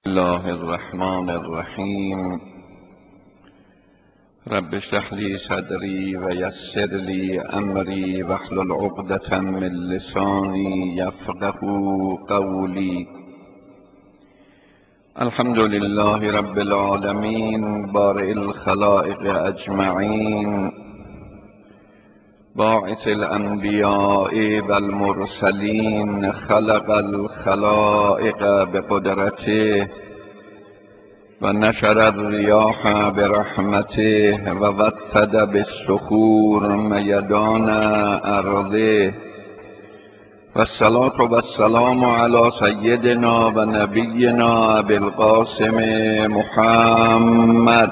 الله الرحمن الرحیم. رب اشرح لی صدری و یسر لی امری واحلل عقدة من لسانی یفقهوا قولی. الحمد لله رب العالمین بارئ الخلائق اجمعین، باعث الانبیاء والمرسلین، خلق الخلائق بقدرته و نشر الریاح برحمته و وطد بالصخور میدان ارضه. و الصلاة و السلام علی سیدنا و نبینا ابی القاسم محمد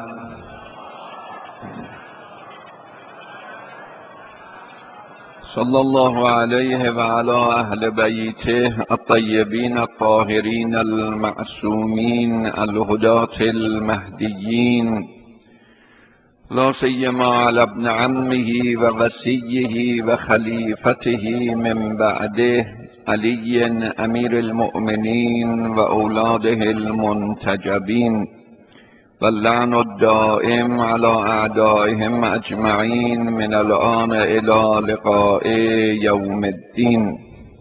صلی الله علیه و علی اهل بیته الطیبین الطاهرین المعصومین الهداة المهدیین، لا سیما علی ابن عمه و وصیه و خلیفته من بعده علی امیر المؤمنین و اولاده المنتجبین، واللعن الدائم على اعدائهم اجمعین من الآن الى لقاء یوم الدین.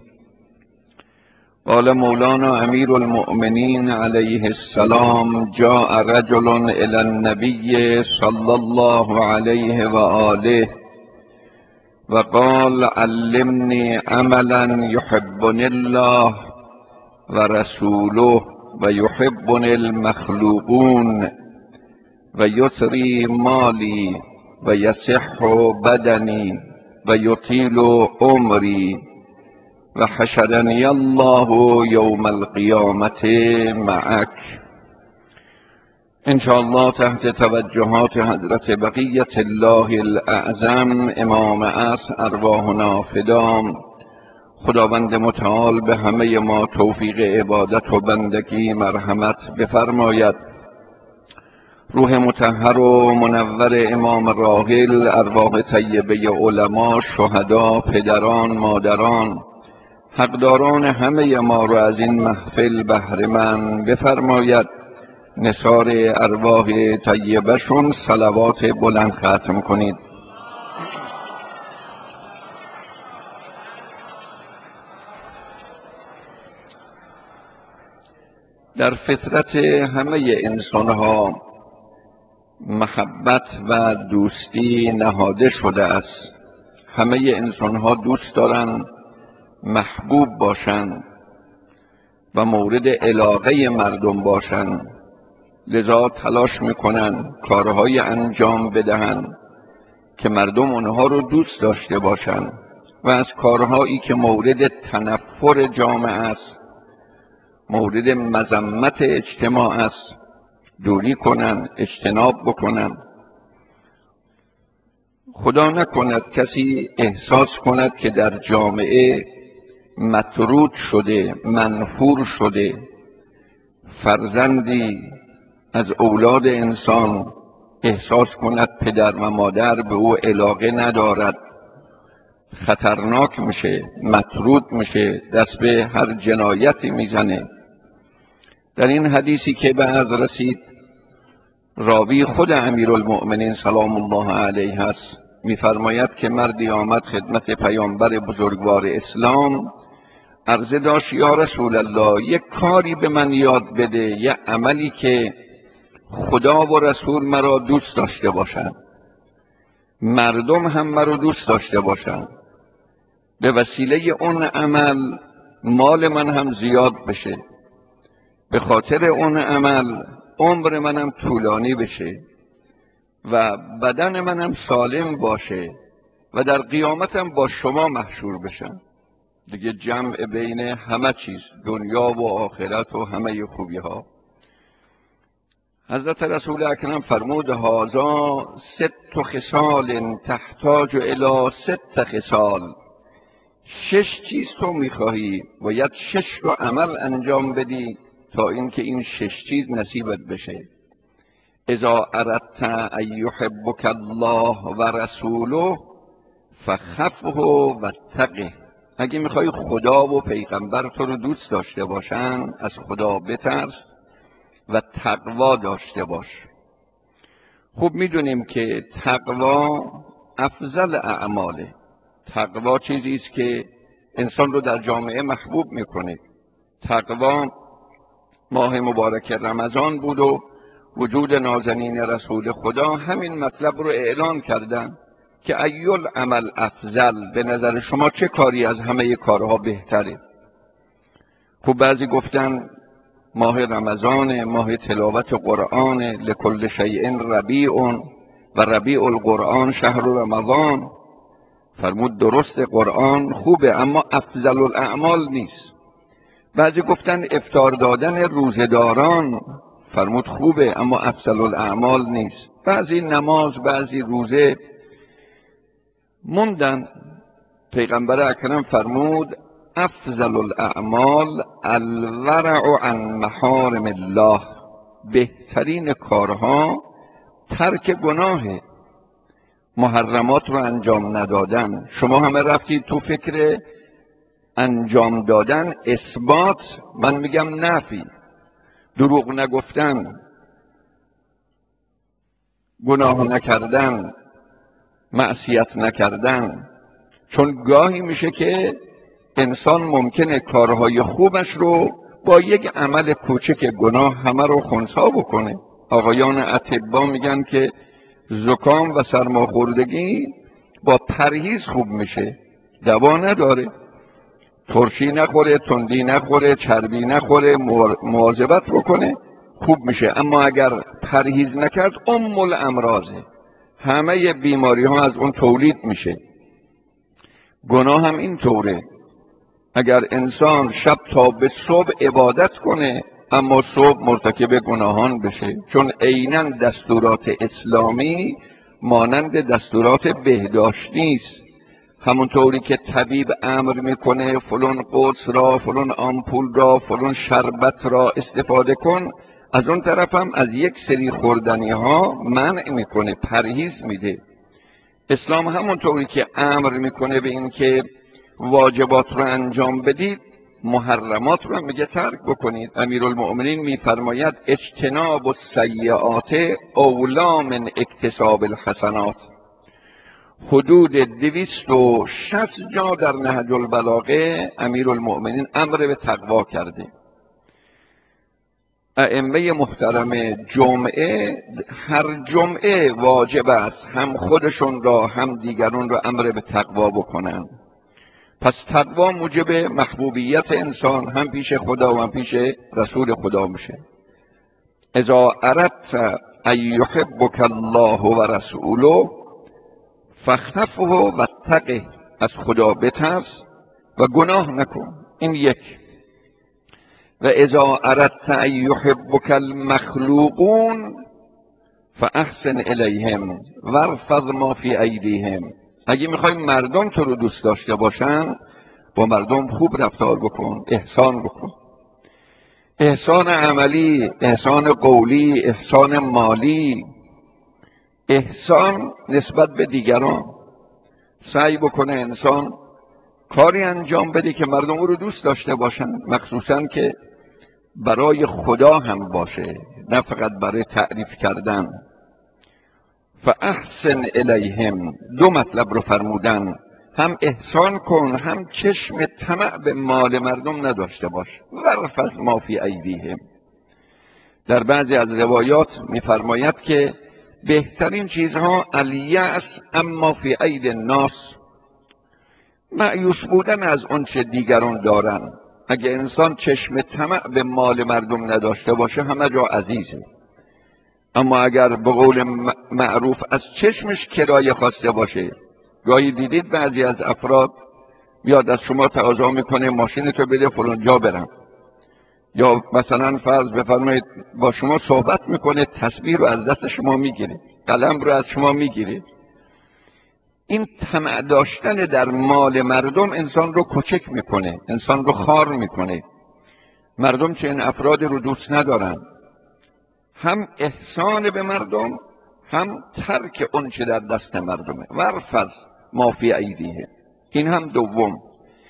قال مولانا امیر المؤمنین علیه السلام: جاء رجل الى النبی صلی الله علیه و آله و قال علمنی عملا یحبنی الله و رسوله و یحبنی المخلوقون و یثری مالی و یصح بدنی و یطیل عمری و حشرنی الله یوم القیامة معک. انشاءالله تحت توجهات حضرت بقیة الله الاعظم امام عصر ارواحنا فدام، خداوند متعال به همه ما توفیق عبادت و بندگی مرحمت بفرماید. روح مطهر و منور امام راحل، ارواح طیبه علما، شهدا، پدران، مادران، حقداران همه ما رو از این محفل بهره مند بفرماید. نثار ارواح طیبه شون صلوات بلند ختم کنید. در فطرت همه انسانها محبت و دوستی نهاده شده است. همه انسانها دوست دارند محبوب باشند و مورد علاقه مردم باشند، لذا تلاش میکنن کارهای انجام بدهند که مردم اونها رو دوست داشته باشند و از کارهایی که مورد تنفر جامعه است، مورد مذمت اجتماع است، دوری کنن، اجتناب بکنن. خدا نکند کسی احساس کند که در جامعه مطرود شده، منفور شده، فرزندی از اولاد انسان احساس کند پدر و مادر به او علاقه ندارد، خطرناک میشه، مطرود میشه، دست به هر جنایتی میزنه. در این حدیثی که به از رسید، راوی خود امیرالمؤمنین سلام الله علیه است، میفرماید که مردی آمد خدمت پیامبر بزرگوار اسلام، عرضه داشت: یا رسول الله، یک کاری به من یاد بده، یک عملی که خدا و رسول مرا دوست داشته باشند، مردم هم مرا دوست داشته باشند، به وسیله اون عمل مال من هم زیاد بشه، به خاطر اون عمل عمر منم طولانی بشه و بدن منم سالم باشه و در قیامتم با شما محشور بشم. دیگه جمع بین همه چیز، دنیا و آخرت و همه خوبی ها. حضرت رسول اکرم فرمود: هذا ست خصال تحتاج الی ست خصال. 6 چیز تو میخواهی، باید 6 رو عمل انجام بدی تا اینکه این 6 چیز نصیبت بشه. اذا اردت ان یحبک الله و رسوله فخفه واتقه. اگه میخوای خدا و پیغمبر تو رو دوست داشته باشن، از خدا بترس و تقوا داشته باش. خوب میدونیم که تقوا افضل اعماله. تقوا چیزی است که انسان رو در جامعه محبوب میکنه. تقوا ماه مبارک رمضان بود و وجود نازنین رسول خدا همین مطلب رو اعلان کردن که ایل عمل افضل، به نظر شما چه کاری از همه کارها بهتره؟ خب بعضی گفتن ماه رمضان، ماه تلاوت قرآن، لکل شیء ربیع و ربیع القرآن شهر رمضان. فرمود درست قرآن خوبه اما افضل الاعمال نیست. بعضی گفتن افطار دادن روزه‌داران، فرمود خوبه اما افضل الاعمال نیست. بعضی نماز، بعضی روزه موندن. پیغمبر اکرم فرمود افضل الاعمال الورع عن محارم الله، بهترین کارها ترک گناهه، محرمات رو انجام ندادن. شما همه رفتید تو فکر انجام دادن، اثبات، من میگم نفی. دروغ نگفتن، گناه نکردن، معصیت نکردن. چون گاهی میشه که انسان ممکنه کارهای خوبش رو با یک عمل کوچک گناه همه رو خنثی بکنه. آقایان اطبا میگن که زکام و سرماخوردگی با پرهیز خوب میشه، دوا نداره. ترشی نخوره، تندی نخوره، چربی نخوره، مواظبت بکنه، خوب میشه. اما اگر پرهیز نکرد ام الامراضه، همه بیماری ها از اون تولید میشه. گناه هم این طوره. اگر انسان شب تا به صبح عبادت کنه اما صبح مرتکب گناهان بشه، چون عیناً دستورات اسلامی مانند دستورات بهداشت نیست. همونطوری که طبیب امر میکنه فلان قرص را، فلان آمپول را، فلان شربت را استفاده کن، از اون طرف هم از یک سری خوردنی ها منع میکنه، پرهیز میده. اسلام همونطوری که امر میکنه به این که واجبات رو انجام بدید، محرمات رو میگه ترک بکنید. امیرالمؤمنین میفرماید اجتناب السیئات اولی من اکتساب الحسنات. حدود 260 جا در نهج البلاغه امیرالمؤمنین امر به تقوا کرده. ائمه محترم جمعه هر جمعه واجب است هم خودشون را هم دیگران را امر به تقوا بکنن. پس تقوا موجب محبوبیت انسان هم پیش خدا و هم پیش رسول خدا میشه. اذا اردت ان یحبک الله و رسوله فاخافه واتقه، از خدا بترس و گناه نکن. این یک. و اذا اردت ان یحبک المخلوقون فاحسن الیهم وارفض ما فی ایدیهم. اگه میخوای مردم تو رو دوست داشته باشن، با مردم خوب رفتار بکن، احسان بکن. احسان عملی، احسان قولی، احسان مالی، احسان نسبت به دیگران. سعی بکنه انسان کاری انجام بده که مردم او رو دوست داشته باشن، مخصوصا که برای خدا هم باشه، نه فقط برای تعریف کردن. فاحسن الیهم، دو مطلب رو فرمودن، هم احسان کن، هم چشم طمع به مال مردم نداشته باش. وارفض ما فی ایدیهم. در بعضی از روایات میفرماید که بهترین چیزها الیأس اما فی اید الناس، مایوس بودن از اون چه دیگران دارن. اگه انسان چشم طمع به مال مردم نداشته باشه همه جا عزیزه. اما اگر به قول معروف از چشمش کرایه خواسته باشه، گاهی دیدید بعضی از افراد میاد از شما تقاضا میکنه ماشینتو بده فلان جا برم، یا مثلا فرض بفرمایید با شما صحبت میکنه، تسبیح رو از دست شما میگیره، قلم رو از شما میگیره. این طمع داشتن در مال مردم انسان رو کوچک میکنه، انسان رو خار میکنه. مردم چه این افراد رو دوست ندارن. هم احسان به مردم، هم ترک اون چه در دست مردمه. وارفض ما فی ایدیهم، این هم دوم.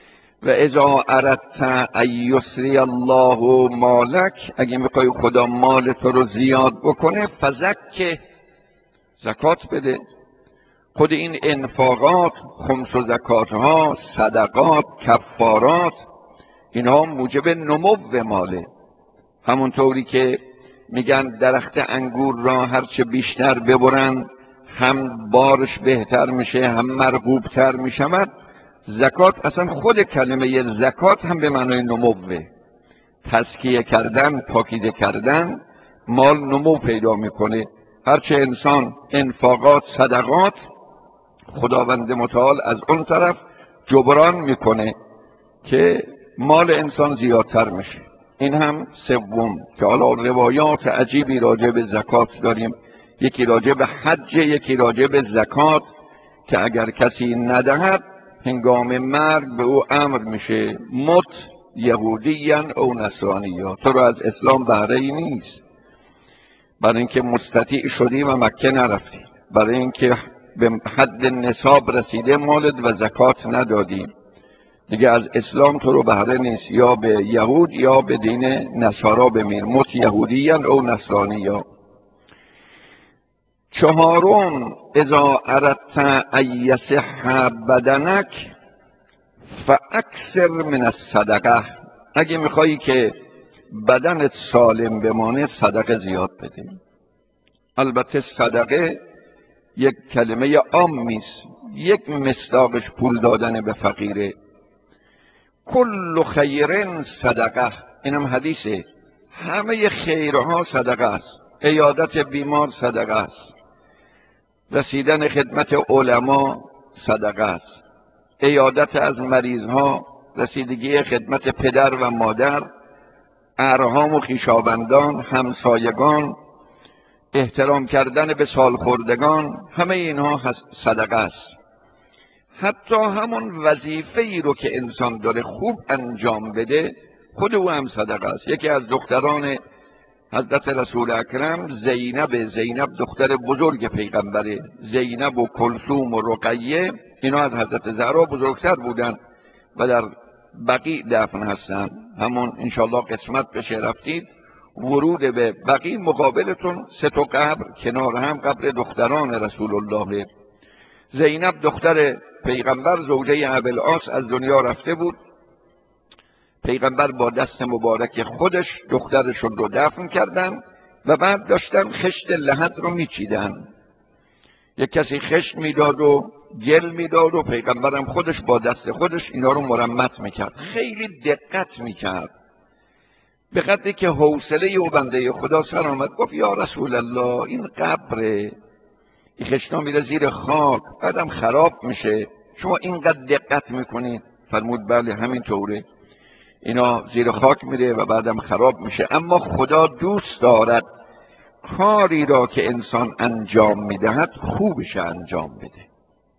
و اذا اردت ان یسری الله مالک، اگه میخوای خدا مال تو رو زیاد بکنه، فزکه، زکات بده. خود این انفاقات، خمس و زکات ها، صدقات، کفارات، اینها موجب نمو ماله. همونطوری که میگن درخت انگور را هرچه بیشتر ببرن هم بارش بهتر میشه هم مرغوبتر میشود، زکات اصلا خود کلمه زکات هم به معنای نموه، تزکیه کردن، پاکیزه کردن، مال نمو پیدا میکنه. هرچه انسان انفاقات، صدقات، خداوند متعال از اون طرف جبران میکنه که مال انسان زیادتر میشه. این هم سوم که حالا روایات عجیبی راجع به زکات داریم، یکی راجع به حج، یکی راجع به زکات، که اگر کسی ندهد هنگام مرگ به او امر میشه مت یهودیان او نصرانیا، تو رو از اسلام بهره ای نیست، برای اینکه مستطیع شدی و مکه نرفتی، برای اینکه به حد نصاب رسیده مالت و زکات ندادی، دیگه از اسلام تو رو بهره نیست، یا به یهود یا به دین نصارا بمیر، مت یهودیان او نصرانیا. چهارم، اذا اردت ان یصح بدنک فاکثر من الصدقه، اگه میخوایی که بدنت سالم بمانه صدقه زیاد بده. البته صدقه یک کلمه عامی است، یک مصداقش پول دادن به فقیره. کل خیر صدقه، اینم حدیثه، همه خیرها صدقه است. عیادت بیمار صدقه است، رسیدن خدمت علما صدقه است، عیادت از مریضها، رسیدگی خدمت پدر و مادر، ارحام و خویشاوندان، همسایگان، احترام کردن به سالخوردگان، همه اینها صدقه است. حتی همون وظیفه ای رو که انسان داره خوب انجام بده، خود او هم صدقه است. یکی از دختران حضرت رسول اکرم زینب دختر بزرگ پیغمبره، زینب و کلثوم و رقیه، اینا از حضرت زهرا بزرگتر بودن و در بقیع دفن هستن. همون انشالله قسمت بشه رفتید ورود به بقیع، مقابلتون 3 قبر کنار هم قبر دختران رسول الله. زینب دختر پیغمبر زوجه ابوالعاص از دنیا رفته بود، پیغمبر با دست مبارک خودش دخترش رو دفن کردن و بعد داشتن خشت لحد رو میچیدن. یک کسی خشت میداد و گل میداد و پیغمبرم خودش با دست خودش اینا رو مرمت میکرد، خیلی دقت میکرد، به قدری که حوصله او بنده خدا سر آمد، گفت یا رسول الله این قبره، این خشتا میره زیر خاک بعدم خراب میشه، شما اینقدر دقت میکنید؟ فرمود بله همین طوره، اینا زیر خاک میره و بعدم خراب میشه، اما خدا دوست دارد کاری را که انسان انجام میدهد خوبش انجام بده.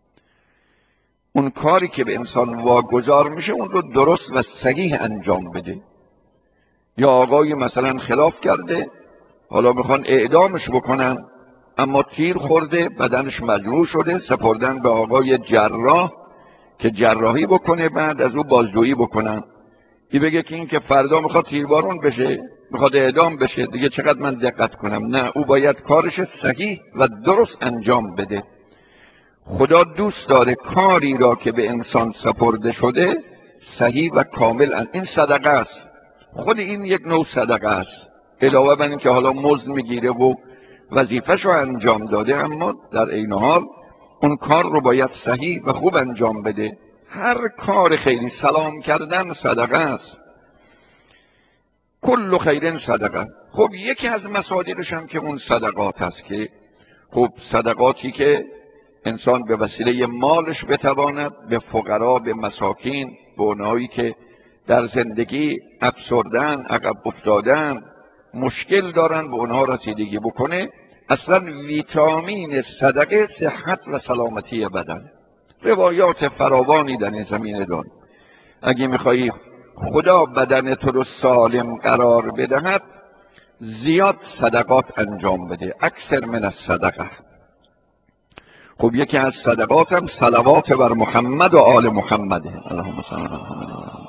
اون کاری که به انسان واگذار میشه اون رو درست و صحیح انجام بده. یا آقای مثلا خلاف کرده، حالا میخوان اعدامش بکنن، اما تیر خورده، بدنش مجروح شده، سپردن به آقای جراح که جراحی بکنه، بعد از او بازجویی بکنن. این بگه که این که فردا میخواد تیربارون بشه، میخواد اعدام بشه، دیگه چقدر من دقت کنم؟ نه، او باید کارش صحیح و درست انجام بده. خدا دوست داره کاری را که به انسان سپرده شده صحیح و کامل این صدقه است. خود این یک نوع صدقه است، علاوه بر این که حالا مزد میگیره و وظیفه‌ش رو انجام داده، اما در عین حال اون کار رو باید صحیح و خوب انجام بده. هر کار خیری، سلام کردن صدقه است. کل خیر صدقه. خب یکی از مصادرش هم که اون صدقات هست، که خب صدقاتی که انسان به وسیله مالش بتواند به فقرا، به مساکین، به اونایی که در زندگی افسردن، عقب افتادن، مشکل دارن، به اونها رسیدگی بکنه. اصلا ویتامین صدقه صحت و سلامتی بدن. روایات فراوانی در این زمینه داریم. اگه میخوایی خدا بدن تو رو سالم قرار بدهد، زیاد صدقات انجام بده، اکثر من الصدقه. خب یکی از صدقات هم صلوات بر محمد و آل محمد. اللهم صل علی محمد.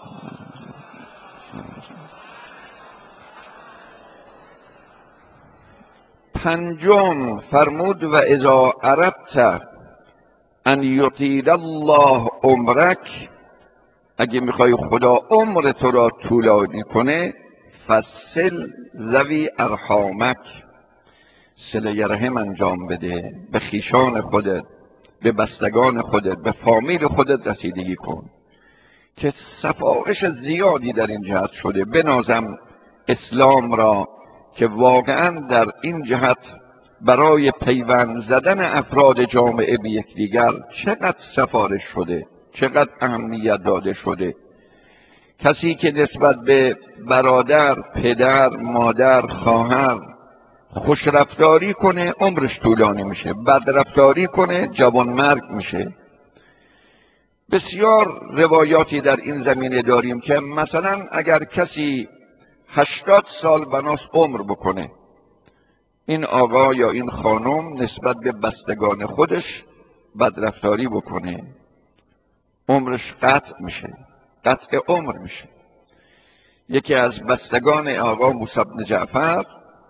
پنجم فرمود و اذا اردت ان یطیل الله عمرک، اگه میخوای خدا عمر تو را طولانی کنه، فصل ذوی ارحامک، صله رحم انجام بده، به خیشان خودت، به بستگان خودت، به فامیل خودت رسیدگی کن. که صفایش زیادی در این جهت شده. بنازم اسلام را که واقعا در این جهت برای پیوند زدن افراد جامعه به یکدیگر چقدر سفارش شده، چقدر اهمیت داده شده. کسی که نسبت به برادر، پدر، مادر، خواهر خوشرفتاری کنه عمرش طولانی میشه، بدرفتاری کنه جوانمرگ میشه. بسیار روایاتی در این زمینه داریم که مثلا اگر کسی 80 سال بناس عمر بکنه، این آقا یا این خانم نسبت به بستگان خودش بدرفتاری بکنه، عمرش قطع میشه، قطع عمر میشه. یکی از بستگان آقا موسی بن جعفر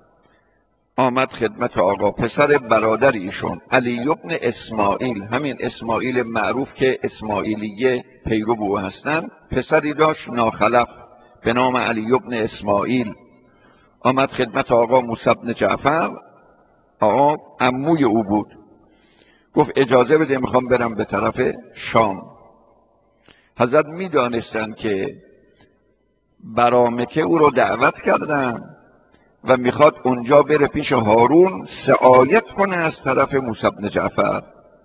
آمد خدمت آقا، پسر برادر ایشون علی بن اسماعیل، همین اسماعیل معروف که اسماعیلیه پیرو او هستن، پسری داشت ناخلف به نام علی بن اسماعیل. آمد خدمت آقا موسی بن جعفر، آقا عموی او بود، گفت اجازه بده میخوام برم به طرف شام. حضرت میدانستند که برامکه او رو دعوت کردن و میخواد اونجا بره پیش هارون سعایت کنه از طرف موسی بن جعفر.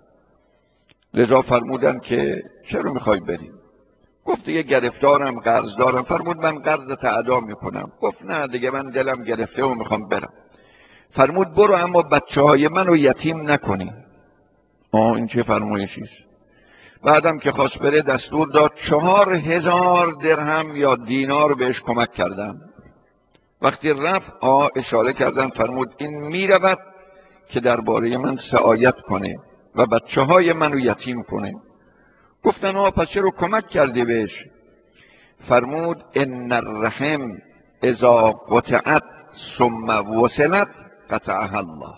لذا فرمودن که چرا میخوای بری؟ گفت دیگه گرفتارم، قرض دارم. فرمود من قرضت ادا میکنم. گفت نه دیگه من دلم گرفته و میخوام برم. فرمود برو اما بچه های منو یتیم نکنی. این چه فرمایشیست؟ بعدم که خواست بره دستور داد 4000 درهم یا دینار بهش کمک کردم. وقتی رفت اشاره کردن، فرمود این میرود که درباره من سعایت کنه و بچه های منو یتیم کنه. گفتن پس چرا کمک کردی بهش؟ فرمود ان الرحم اذا قطعت ثم وصلت قطعها الله.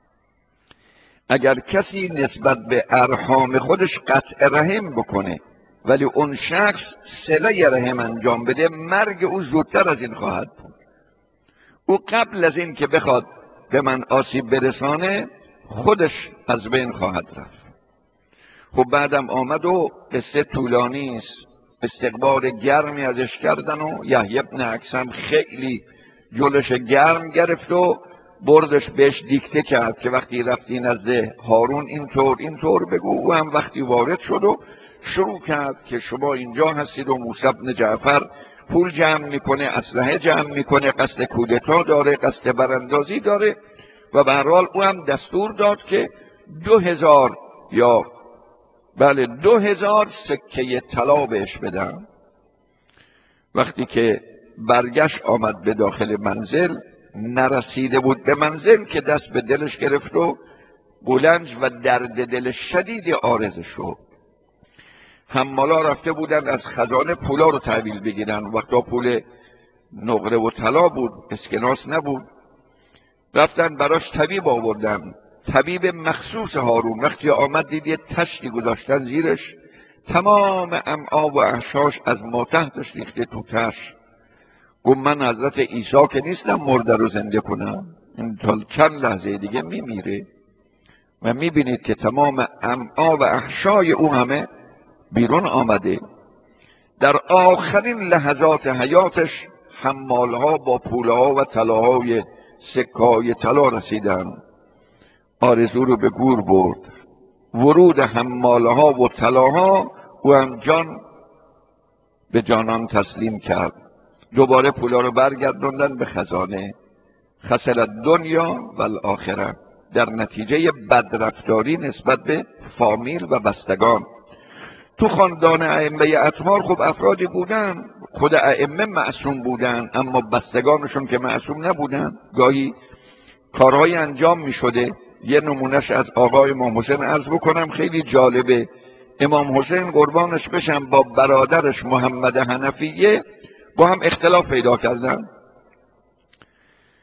اگر کسی نسبت به ارحام خودش قطع رحم بکنه ولی اون شخص صله رحم انجام بده، مرگ او زودتر از این خواهد بود. او قبل از این که بخواد به من آسیب برسانه خودش از بین خواهد رفت. خب بعدم آمد و قصه طولانی است، استقبال گرمی ازش کردن و یحیی بن اکثم خیلی جلوش گرم گرفت و بردش بهش دیکته کرد که وقتی رفتی نزد هارون اینطور بگو. او هم وقتی وارد شد و شروع کرد که شما اینجا هستید و موسی بن جعفر پول جمع میکنه، اسلحه جمع میکنه، قصد کودتا داره، قصد براندازی داره. و به هر حال او هم دستور داد که 2000 سکه طلا بهش بدن. وقتی که برگشت آمد به داخل منزل، نرسیده بود به منزل که دست به دلش گرفت و گلنج و درد دل شدید عارض شد. حمالا رفته بودن از خزانه پولا رو تحویل بگیرن. وقتا پول نقره و طلا بود، اسکناس نبود. رفتن براش طبیب آوردن، طبیب مخصوص هارون. وقتی آمد دید یه تشتی گذاشتن زیرش، تمام امعا و احشاش از ما تحتش ریخته تو تشت. گفت من حضرت عیسی که نیستم مرده رو زنده کنم، این تا چند لحظه دیگه میمیره. و میبینید که تمام امعا و احشای او همه بیرون آمده. در آخرین لحظات حیاتش حمالها با پولها و طلاهای سکه‌های طلا رسیدن، آرزو رو به گور برد. ورود حمالها و طلاها او هم جان به جانان تسلیم کرد. دوباره پولا رو برگردوندن به خزانه. خسر الدنیا و الاخره، در نتیجه بدرفتاری نسبت به فامیل و بستگان. تو خاندان ائمه اطهار خب افرادی بودن، خود ائمه معصوم بودن اما بستگانشون که معصوم نبودن، گاهی کارهای انجام می شده. یه نمونهش از آقای امام حسین عرض بکنم، خیلی جالبه. امام حسین قربانش بشم با برادرش محمد حنفیه با هم اختلاف پیدا کردن.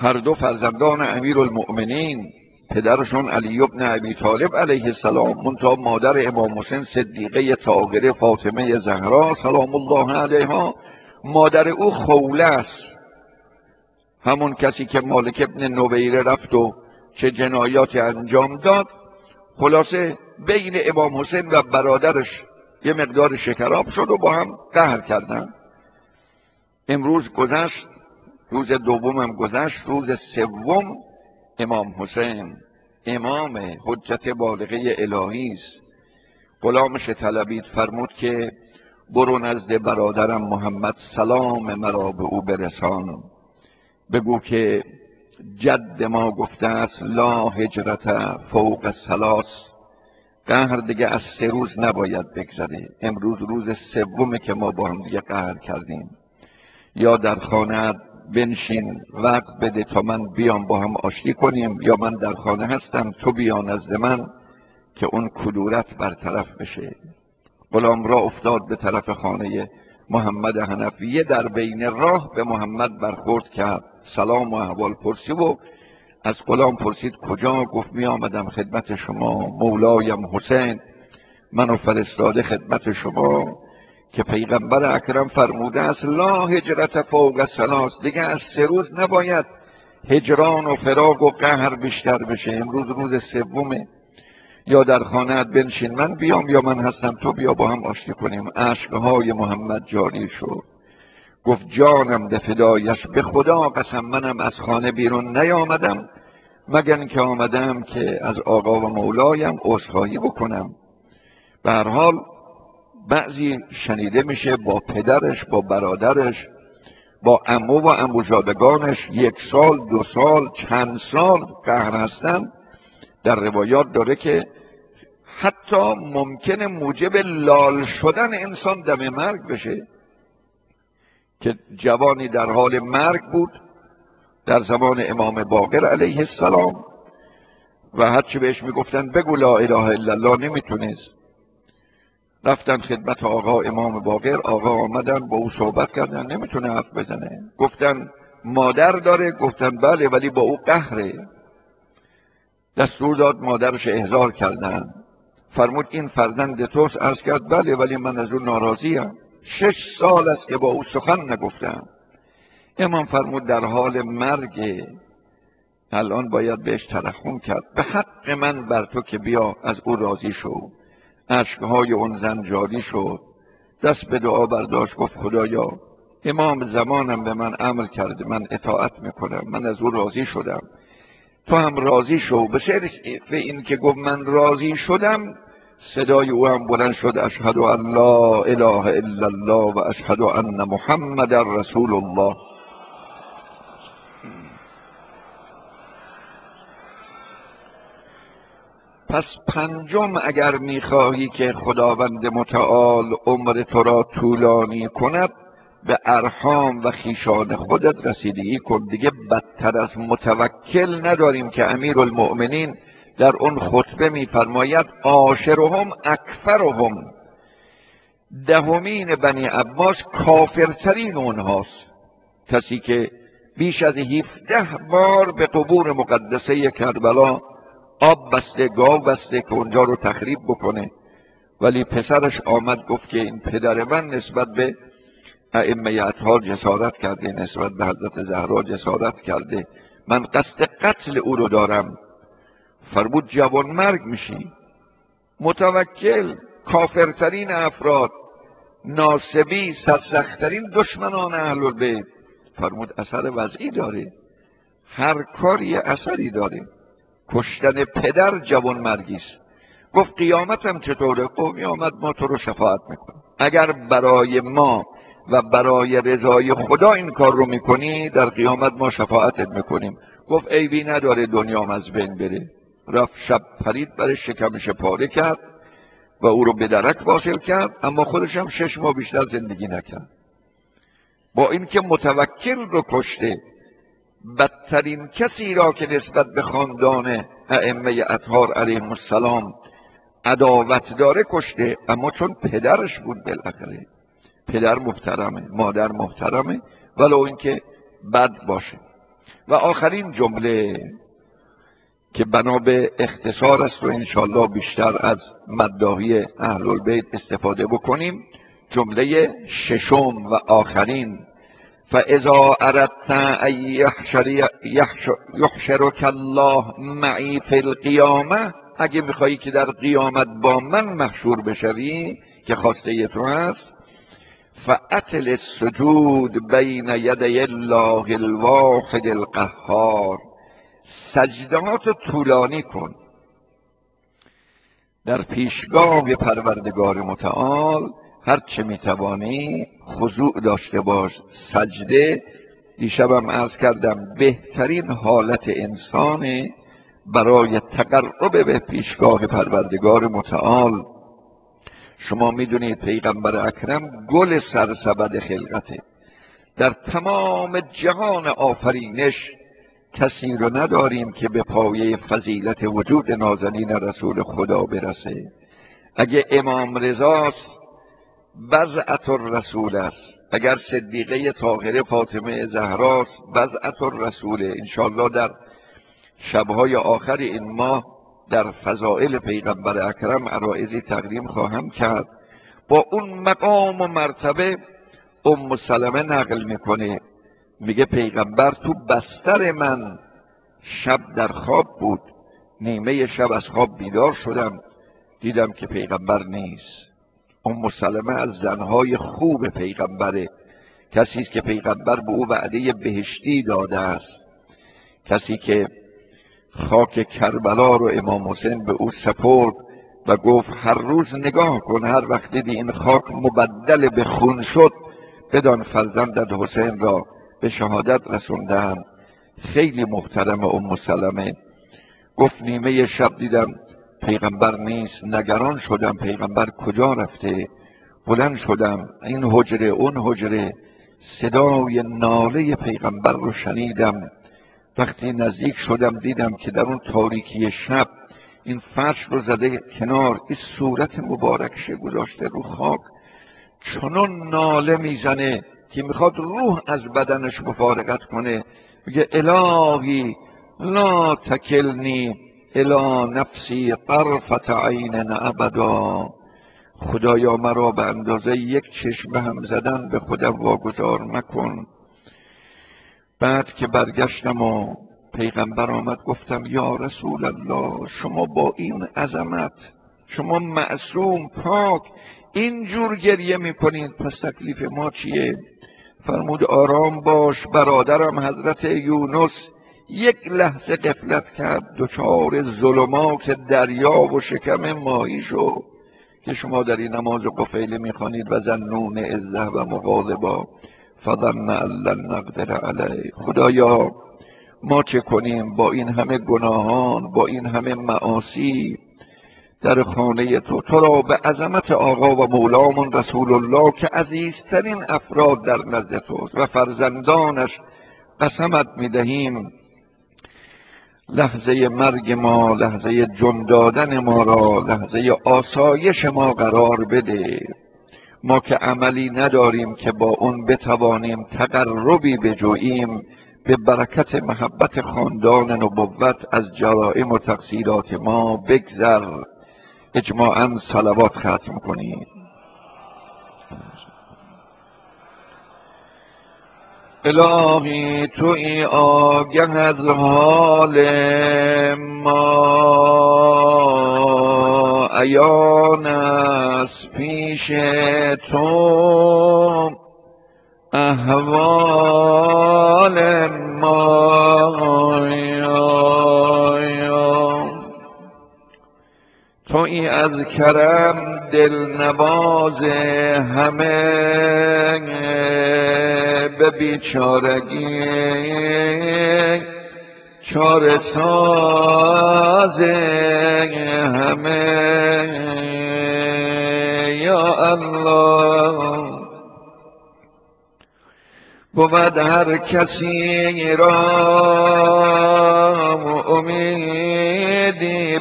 هر دو فرزندان امیرالمؤمنین، پدرشون علی بن ابی طالب علیه السلام، منتها مادر امام حسین صدیقه طاهره فاطمه زهرا سلام الله علیها، مادر او خوله است، همون کسی که مالک ابن نویره رفت و چه جنایاتی انجام داد. خلاصه بین امام حسین و برادرش یه مقدار شکراب شد و با هم قهر کردن. امروز گذشت، روز دومم گذشت، روز سوم امام حسین امام حجت بالغه الهی است. غلامش طلبید، فرمود که برو نزد برادرم محمد سلام مرا به او برسان، بگو که جد ما گفته است لا هجرت فوق ثلاث، قهر دیگه از 3 روز نباید بگذره. امروز روز سومه که ما با هم دیگه قهر کردیم. یا در خانه بنشین وقت بده تا من بیام با هم آشتی کنیم، یا من در خانه هستم تو بیا نزد من که اون کدورت برطرف بشه. غلام را افتاد به طرف خانه محمد حنفیه، در بین راه به محمد برخورد کرد، سلام و احوال پرسی و از غلام پرسید کجا؟ گفت می آمدم خدمت شما، مولایم حسین منو فرستاده خدمت شما که پیغمبر اکرم فرموده است لا هجرت فوق ثلاث، دیگه از 3 روز نباید هجران و فراق و قهر بیشتر بشه. امروز روز سومه، یا در خانه‌ات بنشین من بیام، یا من هستم تو بیا با هم آشتی کنیم. اشکهای محمد جاری شد، گفت جانم به فدایش، به خدا قسم منم از خانه بیرون نیامدم مگر اینکه آمدم که از آقا و مولایم عذرخواهی بکنم. به هر حال بعضی شنیده میشه با پدرش، با برادرش، با عمو و عموزادگانش 1 سال 2 سال چند سال قهر هستن. در روایات داره که حتی ممکنه موجب لال شدن انسان دم مرگ بشه، که جوانی در حال مرگ بود در زمان امام باقر علیه السلام و هرچی بهش میگفتن بگو لا اله الا الله نمیتونست. رفتن خدمت آقا امام باقر، آقا آمدن با او صحبت کردن، نمیتونه حرف بزنه. گفتن مادر داره؟ گفتن بله ولی با او قهره. دستور داد مادرش احضار کردن، فرمود این فرزند توست؟ عرض کرد بله ولی من از اون ناراضیم، 6 سال است که با او سخن نگفتم. امام فرمود در حال مرگ، الان باید بهش ترحم کرد، به حق من بر تو که بیا از او راضی شو. اشکهای اون زن جاری شد، دست به دعا برداشت، گفت خدایا امام زمانم به من امر کرده، من اطاعت میکنم، من از او راضی شدم، تو هم راضی شو. به صرف این که گفت من راضی شدم، صدای او هم بلند شد اشهد ان لا اله الا الله و اشهد ان محمد رسول الله. پس پنجم، اگر میخواهی که خداوند متعال عمر تو را طولانی کند، به ارحام و خیشان خودت رسیدگی کن. دیگه بدتر از متوکل نداریم که امیرالمؤمنین در اون خطبه میفرماید عاشرهم اکفرهم، 10مین بنی عباس کافرترین اونهاست، کسی که بیش از 17 بار به قبور مقدسه کربلا آب بسته، گاو بسته که اونجا رو تخریب بکنه. ولی پسرش آمد گفت که این پدر من نسبت به ائمه اطهار جسارت کرده، نسبت به حضرت زهرا جسارت کرده، من قصد قتل او رو دارم. فرمود جوان مرگ میشی. متوکل، کافرترین افراد، ناصبی، سرسختترین دشمنان اهل البیت، فرمود اثر وضعی داره، هر کاری اثری داره. کشتن پدر جوان مرگیست. گفت قیامتم چطوره؟ گفت قیامت ما تو رو شفاعت میکنیم، اگر برای ما و برای رضای خدا این کار رو میکنی در قیامت ما شفاعتت میکنیم. گفت عیبی نداره دنیام از بین بره. رفت شب پرید برش شکمش پاره کرد و او رو به درک واصل کرد، اما خودش هم 6 ماه بیشتر زندگی نکرد. با اینکه متوکل رو کشته، بدترین کسی را که نسبت به خاندان ائمه اطهار علیهم السلام عداوت داره کشته، اما چون پدرش بود بالاخره. پدر محترمه، مادر محترمه، ولو اینکه بد باشه. و آخرین جمله که بنا به اختصار است و انشالله بیشتر از مداحی اهل البیت استفاده بکنیم، جمله ششم و آخرین: فاذا اردت ان یحشرک الله معی فی القیامه، اگه میخوایی که در قیامت با من محشور بشوی که خواسته تو هست، فاطل السجود بین یدی الله الواحد القهار، سجدات طولانی کن در پیشگاه پروردگار متعال، هر چه میتوانی خضوع داشته باش. سجده دیشبم عرض کردم بهترین حالت انسان برای تقرب به پیشگاه پروردگار متعال. شما میدونید پیغمبر اکرم گل سرسبد خلقته، در تمام جهان آفرینش کسی رو نداریم که به پایه فضیلت وجود نازنین رسول خدا برسه. اگه امام رضاست بضعة الرسول است، اگر صدیقه طاهره فاطمه زهراست بضعة الرسول. انشالله در شبهای آخر این ماه در فضائل پیغمبر اکرم عرایضی تقدیم خواهم کرد. با اون مقام و مرتبه ام سلمه نقل میکنه، میگه پیغمبر تو بستر من شب در خواب بود، نیمه شب از خواب بیدار شدم دیدم که پیغمبر نیست. ام سلمه از زنهای خوب پیغمبره، کسی است که پیغمبر به او وعده بهشتی داده است، کسی که خاک کربلا رو امام حسین به او سپرد و گفت هر روز نگاه کن، هر وقت دیدی این خاک مبدل به خون شد بدان فرزندت حسین را به شهادت رسوندن. خیلی محترم ام سلمه. گفت نیمه شب دیدم پیغمبر نیست، نگران شدم پیغمبر کجا رفته. بلند شدم این حجره اون حجره، صدای ناله پیغمبر رو شنیدم. وقتی نزدیک شدم دیدم که در اون تاریکی شب این فرش رو زده کنار، این صورت مبارکش گذاشته رو خاک، چنون ناله میزنه که میخواد روح از بدنش مفارقت کنه. میگه الهی لا تکلنی الی نفسی طرفة عین ابدا، خدایا مرا به اندازه یک چشم هم زدن به خودم واگذار مکن. بعد که برگشتم و پیغمبر آمد گفتم یا رسول الله، شما با این عظمت، شما معصوم پاک اینجور گریه میکنید، پس تکلیف ما چیه؟ فرمود آرام باش، برادرم حضرت یونس یک لحظه غفلت کرد دچار ظلمات دریا و شکم ماهی شو که شما در این نماز قفیله میخوانید و ظنون عزه و مغاضبا فظن ان لن نقدر علیه. خدایا ما چه کنیم با این همه گناهان، با این همه معاصی در خانه تو؟ تو را به عظمت آقا و مولامون رسول الله که عزیزترین افراد در نزد توست و فرزندانش قسمت میدهیم لحظه مرگ ما، لحظه جان دادن ما را لحظه آسایش ما قرار بده. ما که عملی نداریم که با اون بتوانیم تقربی بجوییم، به برکت محبت خاندان نبوت از جرائم و تقصیرات ما بگذر. اجماعاً صلوات ختم کنیم. الهی توی آگه از حال ما، عیان است پیش تو احوال ما. تویی از کرم دلنواز همه، به بیچارگی چاره ساز همه. یا الله بود هر کسی را امیدی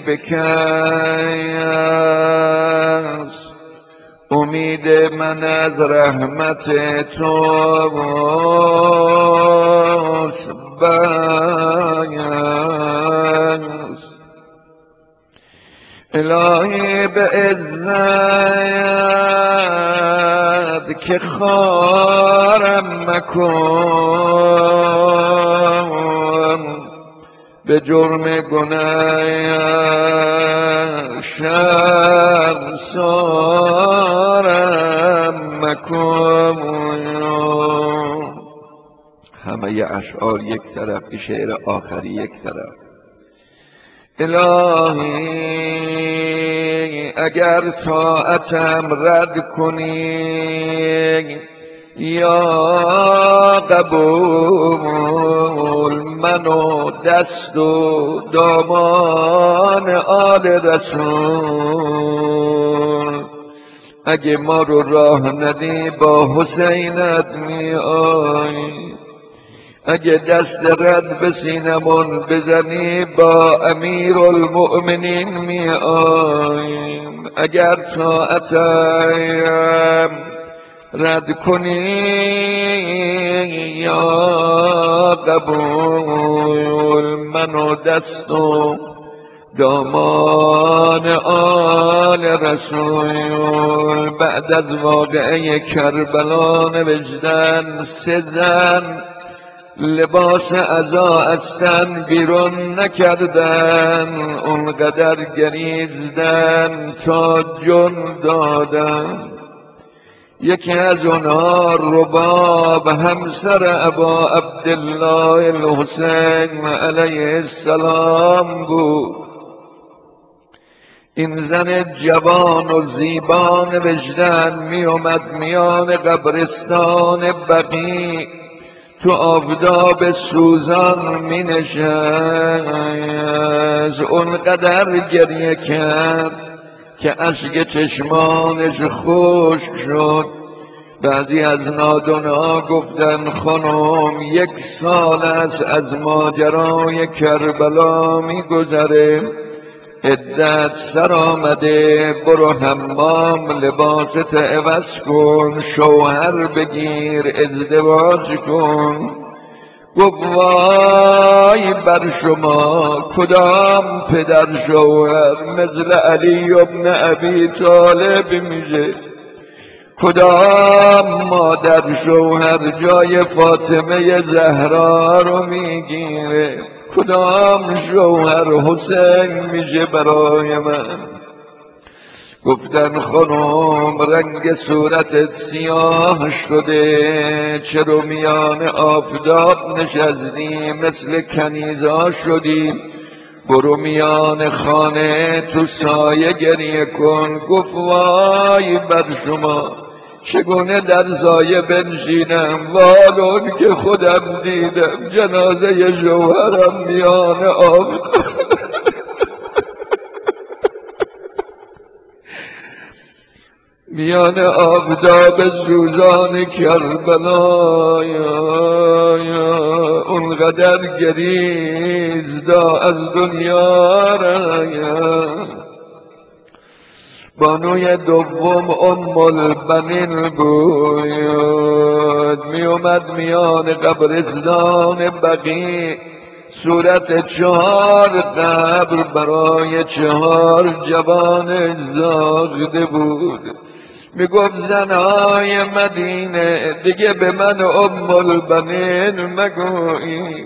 بکس، امید من از رحمت توست. است. الهی به عزت که خارم مکن، به جرم گناه شرمسارم مکن. همه اشعار یک طرف، به شعر آخری یک طرف. الهی اگر طاعتم رد کنی یا قبول، من و دست و دامان آل رسول. اگه ما رو راه ندی با حسینت می آی، اگه دست رد به سینمون بزنی با امیر المؤمنین می آیم، اگر طاعتم رد کنی یا قبول، من و دست و دامان آل رسول. بعد از واقعه کربلا نوشتن 3 زن لباس عزا از تن بیرون نکردن، اونقدر گریزدن تا جون دادن. یکی از اونها رباب همسر ابا عبدالله الحسین علیه السلام بود. این زن جوان و زیبا نوشتن می اومد میان قبرستان بقیع، تو آفتاب سوزان می نشست، اونقدر گریه کرد که اشک چشمانش خشک شد. بعضی از نادونا گفتن خانم 1 سال است از ماجرای کربلا می گذره، عدت سر آمده، برو حمام لباست عوض کن، شوهر بگیر ازدواج کن. گفت وای بر شما، کدام پدر شوهر مثل علی ابن ابی طالب میشه؟ کدام مادر شوهر جای فاطمه زهرا رو میگیره؟ کدام شوهر حسین میشه برای من؟ گفتن خانم رنگ صورتت سیاه شده، چرا میان آفتاب نشستی مثل کنیزا شدی؟ برو میان خانه تو سایه گریه کن. گفت وای بر شما، چگونه در سایه بنشینم والون که خودم دیدم جنازه شوهرم میان آفتاب. میان آفتاب سوزان کربلا اونقدر گریزدا از دنیا را. بانوی دوم ام البنین بود، می اومد میان قبرستان بقیع، صورت 4 قبر برای 4 جوان زاغده بود. میگفت زنهای مدینه دیگه به من ام البنین مگویی،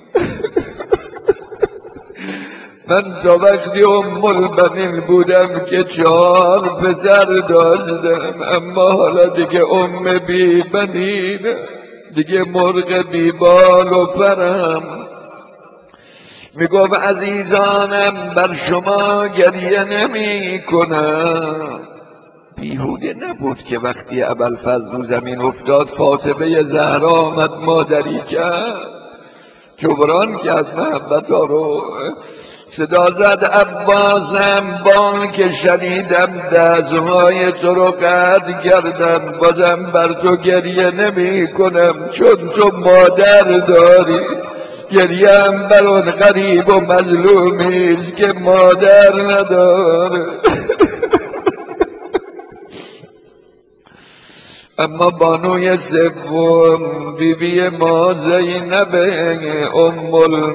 من تا وقتی ام البنین بودم که 4 پسر داشتم، اما حالا دیگه ام بی بنین، دیگه مرغ بی بال و پرم. میگفت عزیزانم بر شما گریه نمی کنم. بیهوده نبود که وقتی ابوالفضل رو زمین افتاد فاطمه زهرا آمد مادری کرد، جبران کرد محبت ها رو. صدا زد عباسم بان که شنیدم دستهای تو رو قطع کردن، بازم بر تو گریه نمی کنم چون تو مادر داری. گریم بر اون غریب و مظلومیست که مادر نداره. اما بانوی سوم بیبی ما زینب ام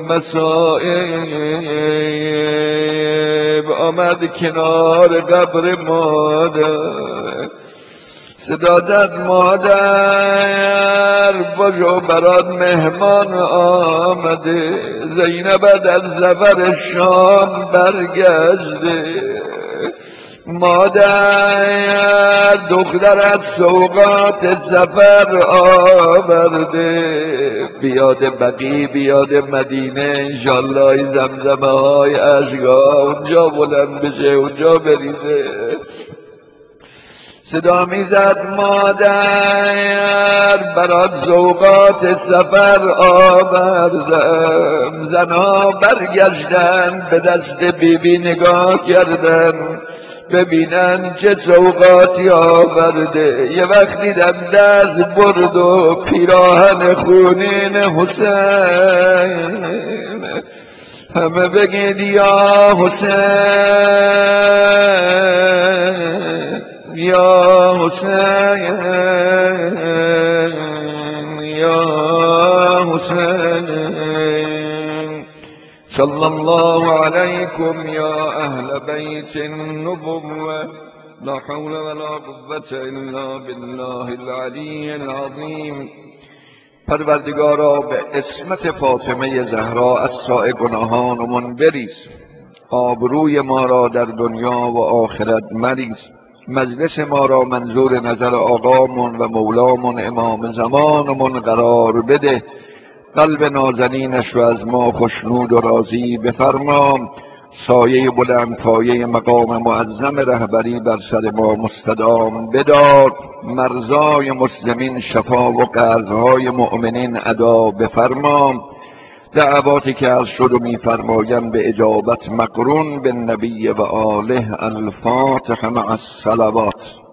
المصائب آمد کنار قبر مادر، صدا زد مادر باشو برات مهمان آمده، زینب از سفر شام برگشته، مادر دخترت سوغات سفر آورده، بیاد بقی بیاد مدینه انشالله زمزمه های اشکا اونجا بلند بشه اونجا بریزه. صدا میزد مادر برات ذوقات سفر آوردم، زنها برگشتن به دست بیبی نگاه کردن ببینن چه ذوقاتی آورده. یه وقت دیدم دست برد و پیراهن خونین حسین، همه بگید یا حسین یا حسین یا حسین صلی الله علیکم یا اهل بیت النبوة لا حول ولا قوة الا بالله العلی العظیم. پروردگارا به عصمت فاطمه زهرا از سایه گناهانمون بریز، آبروی ما را در دنیا و آخرت مریز، مجلس ما را منظور نظر آقامون و مولامون امام زمانمون قرار بده، قلب نازنینش رو از ما خوشنود و راضی بفرما، سایه بلند پایه مقام معظم رهبری بر سر ما مستدام بدار، مرزای مسلمین شفا و قرضهای مؤمنین ادا بفرما، دعواتی که از شد و میفرمایم به اجابت مقرون به نبی و آله. الفاتح مع الصلوات.